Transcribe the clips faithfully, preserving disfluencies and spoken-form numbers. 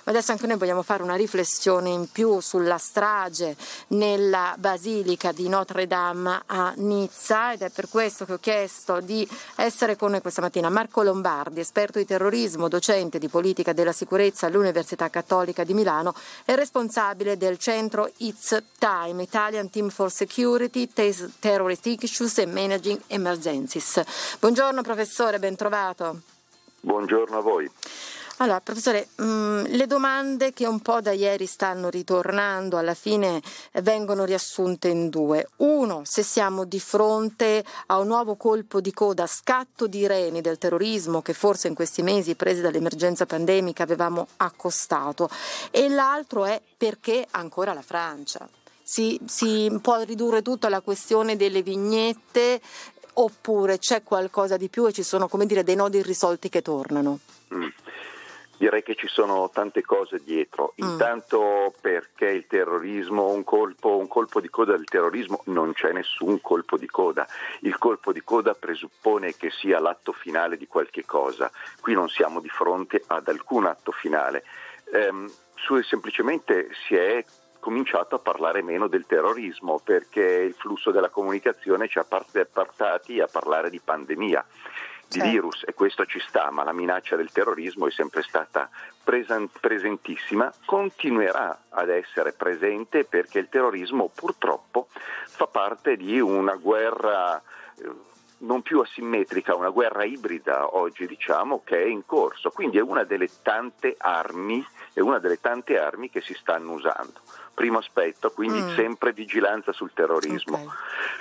Ma adesso anche noi vogliamo fare una riflessione in più sulla strage nella Basilica di Notre Dame a Nizza, ed è per questo che ho chiesto di essere con noi questa mattina Marco Lombardi, esperto di terrorismo, docente di politica della sicurezza all'Università Cattolica di Milano e responsabile del centro It's Time, Italian Team for Security, Terrorist Issues and Managing Emergencies. Buongiorno professore, ben trovato. Buongiorno a voi. Allora, professore, mh, le domande che un po' da ieri stanno ritornando alla fine vengono riassunte in due. Uno, se siamo di fronte a un nuovo colpo di coda, scatto di reni del terrorismo che forse in questi mesi, presi dall'emergenza pandemica, avevamo accostato. E l'altro è perché ancora la Francia. Si, si può ridurre tutto alla questione delle vignette oppure c'è qualcosa di più e ci sono, come dire, dei nodi irrisolti che tornano? Mm. Direi che ci sono tante cose dietro. Mm. Intanto perché il terrorismo, un colpo, un colpo di coda del terrorismo, non c'è nessun colpo di coda. Il colpo di coda presuppone che sia l'atto finale di qualche cosa. Qui non siamo di fronte ad alcun atto finale. Ehm, su, semplicemente si è cominciato a parlare meno del terrorismo perché il flusso della comunicazione ci ha portati a parlare di pandemia, di certo. virus, e questo ci sta, ma la minaccia del terrorismo è sempre stata presen- presentissima, continuerà ad essere presente perché il terrorismo purtroppo fa parte di una guerra eh, non più asimmetrica, una guerra ibrida oggi diciamo che è in corso, quindi è una delle tante armi, è una delle tante armi che si stanno usando. Primo aspetto, quindi mm. sempre vigilanza sul terrorismo. Okay.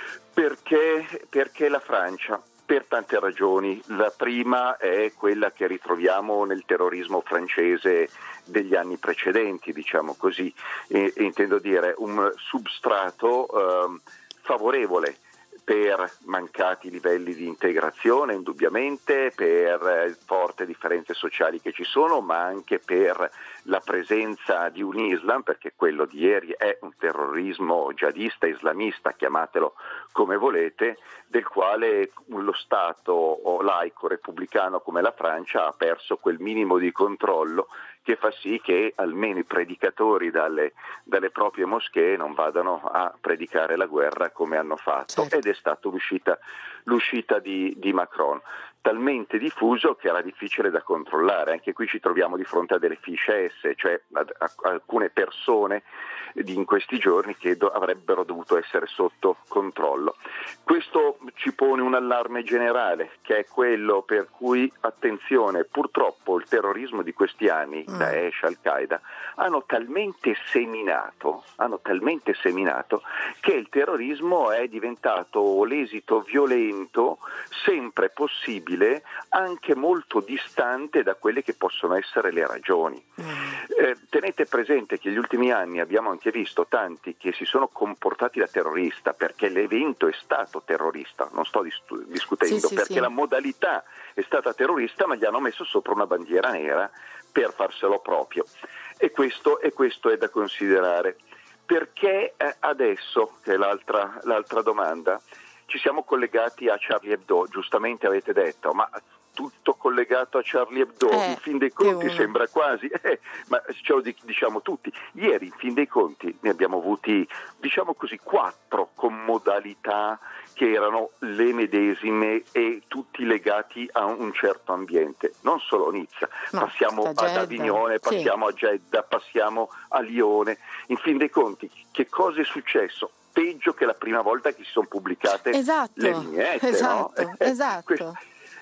Perché, perché la Francia? Per tante ragioni. La prima è quella che ritroviamo nel terrorismo francese degli anni precedenti, diciamo così, e, e intendo dire un substrato eh, favorevole per mancati livelli di integrazione indubbiamente, per forti differenze sociali che ci sono, ma anche per la presenza di un Islam, perché quello di ieri è un terrorismo jihadista, islamista, chiamatelo come volete, del quale lo Stato laico repubblicano come la Francia ha perso quel minimo di controllo che fa sì che almeno i predicatori dalle, dalle proprie moschee non vadano a predicare la guerra come hanno fatto. Certo. Ed è stata l'uscita, l'uscita di, di Macron, talmente diffuso che era difficile da controllare. Anche qui ci troviamo di fronte a delle fiche S, cioè a, a, a alcune persone di in questi giorni che do, avrebbero dovuto essere sotto controllo. Questo ci pone un allarme generale, che è quello per cui, attenzione, purtroppo il terrorismo di questi anni, mm. Daesh, Al-Qaeda, hanno talmente seminato, hanno talmente seminato che il terrorismo è diventato l'esito violento sempre possibile, anche molto distante da quelle che possono essere le ragioni. Eh, tenete presente che negli ultimi anni abbiamo anche visto tanti che si sono comportati da terrorista perché l'evento è stato terrorista, non sto dis- discutendo, sì, sì, perché sì. La modalità è stata terrorista, ma gli hanno messo sopra una bandiera nera per farselo proprio, e questo, e questo è da considerare. Perché eh, adesso, che è l'altra, l'altra domanda, ci siamo collegati a Charlie Hebdo, giustamente avete detto, ma tutto collegato a Charlie Hebdo, eh, in fin dei conti sembra quasi, eh, ma ce lo diciamo tutti. Ieri in fin dei conti ne abbiamo avuti, diciamo così, quattro con modalità che erano le medesime e tutti legati a un certo ambiente, non solo Nizza, no, passiamo ad Avignone, passiamo sì. a Jeddah, passiamo a Lione. In fin dei conti, che cosa è successo? Peggio che la prima volta che si sono pubblicate esatto, le vignette, esatto, no? Esatto. Questo.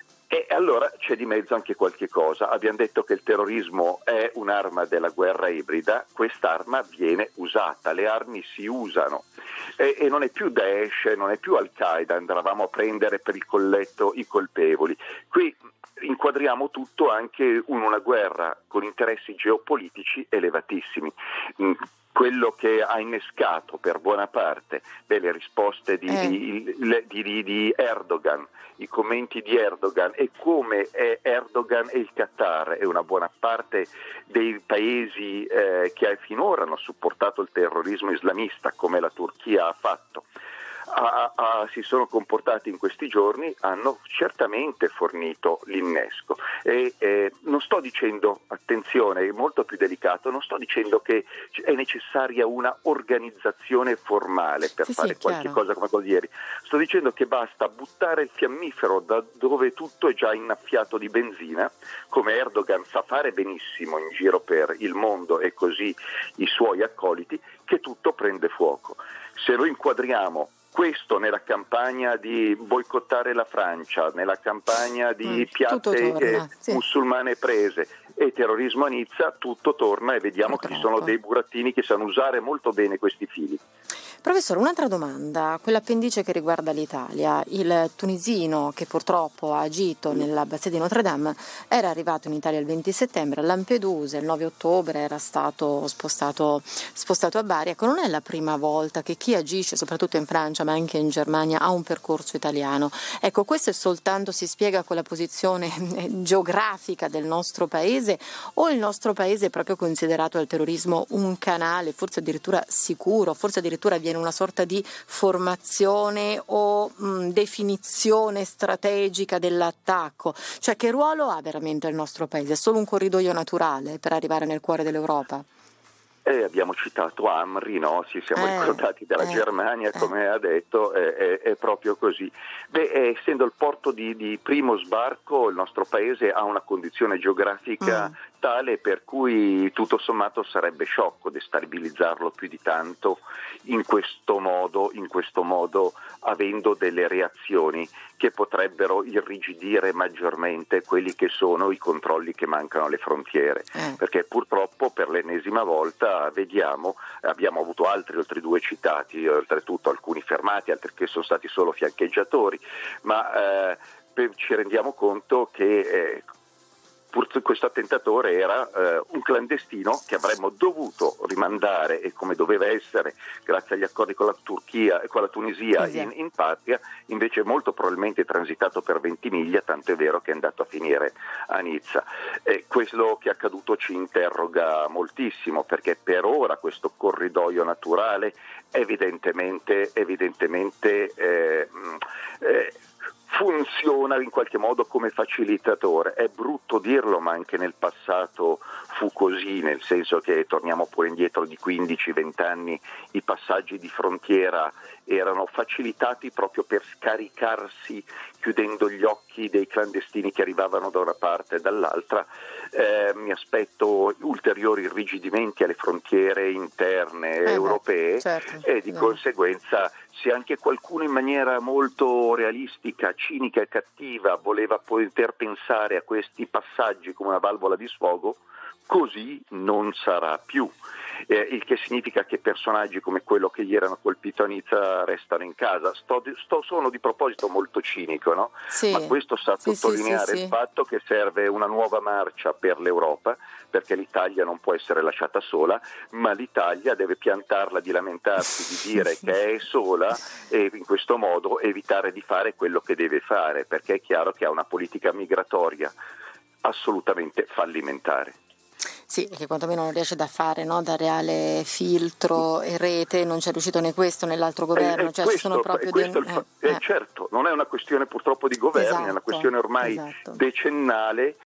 E allora c'è di mezzo anche qualche cosa. Abbiamo detto che il terrorismo è un'arma della guerra ibrida, quest'arma viene usata, le armi si usano e, e non è più Daesh, non è più Al-Qaeda, andavamo a prendere per il colletto i colpevoli. Qui inquadriamo tutto anche in una guerra con interessi geopolitici elevatissimi. Quello che ha innescato per buona parte delle risposte di, eh. di, di, di, di Erdogan, i commenti di Erdogan e come Erdogan e il Qatar e una buona parte dei paesi eh, che finora hanno supportato il terrorismo islamista, come la Turchia ha fatto, a, a, si sono comportati in questi giorni hanno certamente fornito l'innesco. E eh, non sto dicendo, attenzione, è molto più delicato, non sto dicendo che è necessaria una organizzazione formale per sì, fare sì, qualche chiaro. cosa come quello di ieri. Sto dicendo che basta buttare il fiammifero da dove tutto è già innaffiato di benzina, come Erdogan sa fare benissimo in giro per il mondo e così i suoi accoliti, che tutto prende fuoco. Se lo inquadriamo questo nella campagna di boicottare la Francia, nella campagna di Mm, piazze eh, sì. musulmane prese e terrorismo a Nizza, tutto torna e vediamo Purtroppo. che ci sono dei burattini che sanno usare molto bene questi fili. Professore, un'altra domanda, quell'appendice che riguarda l'Italia. Il tunisino che purtroppo ha agito nell'abbazia di Notre Dame era arrivato in Italia il venti settembre, a Lampedusa il nove ottobre era stato spostato, spostato a Bari. Ecco, non è la prima volta che chi agisce, soprattutto in Francia ma anche in Germania, ha un percorso italiano. Ecco, questo è soltanto, si spiega con la posizione geografica del nostro paese, o il nostro paese è proprio considerato al terrorismo un canale, forse addirittura sicuro, forse addirittura viene una sorta di formazione o mh, definizione strategica dell'attacco? Cioè, che ruolo ha veramente il nostro paese? È solo un corridoio naturale per arrivare nel cuore dell'Europa? Eh, abbiamo citato Amri, no? Ci siamo eh, ricordati della eh, Germania, eh. come ha detto, è, è, è proprio così. Beh, eh, essendo il porto di, di primo sbarco, il nostro paese ha una condizione geografica Mm. tale per cui tutto sommato sarebbe sciocco destabilizzarlo più di tanto in questo modo, in questo modo avendo delle reazioni che potrebbero irrigidire maggiormente quelli che sono i controlli che mancano alle frontiere, Eh. perché purtroppo per l'ennesima volta vediamo, abbiamo avuto altri oltre due citati, oltretutto alcuni fermati, altri che sono stati solo fiancheggiatori, ma eh, ci rendiamo conto che eh, questo attentatore era eh, un clandestino che avremmo dovuto rimandare, e come doveva essere grazie agli accordi con la Turchia e con la Tunisia in, in patria, invece molto probabilmente transitato per Ventimiglia, tanto è vero che è andato a finire a Nizza. E quello che è accaduto ci interroga moltissimo, perché per ora questo corridoio naturale evidentemente, evidentemente eh, eh, funziona in qualche modo come facilitatore. È brutto dirlo, ma anche nel passato fu così, nel senso che torniamo pure indietro di quindici venti anni, i passaggi di frontiera erano facilitati proprio per scaricarsi, chiudendo gli occhi dei clandestini che arrivavano da una parte e dall'altra. Eh, mi aspetto ulteriori irrigidimenti alle frontiere interne eh europee, beh, certo, e di no. conseguenza, se anche qualcuno in maniera molto realistica, cinica e cattiva voleva poter pensare a questi passaggi come una valvola di sfogo, così non sarà più. Eh, il che significa che personaggi come quello che ieri hanno colpito a Nizza restano in casa. Sto, sto sono di proposito molto cinico, no? Sì. Ma questo sa sì, sottolineare sì, sì, il sì. fatto che serve una nuova marcia per l'Europa, perché l'Italia non può essere lasciata sola, ma l'Italia deve piantarla di lamentarsi, di dire che è sola, e in questo modo evitare di fare quello che deve fare, perché è chiaro che ha una politica migratoria assolutamente fallimentare. Sì, che quantomeno non riesce da fare, no? Da reale filtro e rete, non c'è riuscito né questo né l'altro governo, È, è cioè questo, ci sono proprio è questo dei... il fa- eh, eh, eh. certo, non è una questione purtroppo di governi, Esatto, è una questione ormai esatto. decennale